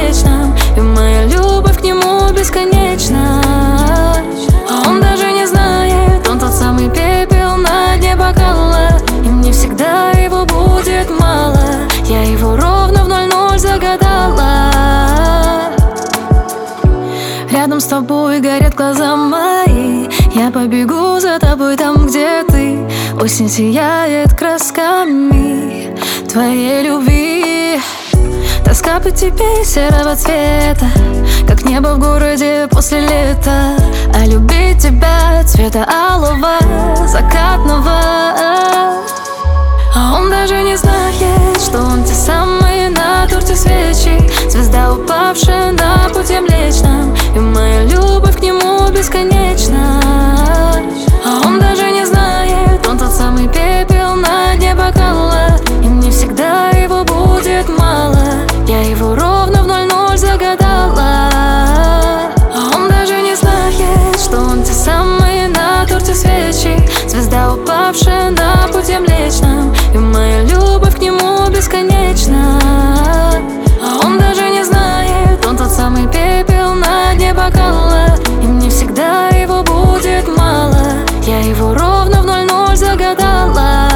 млечном, и моя любовь к нему бесконечна. А он даже не знает, он тот самый пепел на дне бокала, и мне всегда его будет мало. Я его ровно в 00 загадала. Рядом с тобой горят глаза мои, я побегу за тобой там, где ты. Осень сияет красками твоей любви. Тоска по тебе серого цвета, как небо в городе после лета. А любить тебя цвета алого, закатного. А он даже не знает, что он те самые на торте свечи, звезда, упавшая на пути млечном, и моя любовь к нему бесконечна. А он даже не знает, он тот самый пепел на дне бокала, и мне всегда его будет мало. Я его ровно в 00 загадала. А он даже не знает, что он те самые на торте свечи, звезда, упавшая на пути млечном, и моя любовь к нему бесконечна. А он даже не знает, он тот самый пепел на дне бокала, и мне всегда его будет мало. Я его ровно в 00 загадала.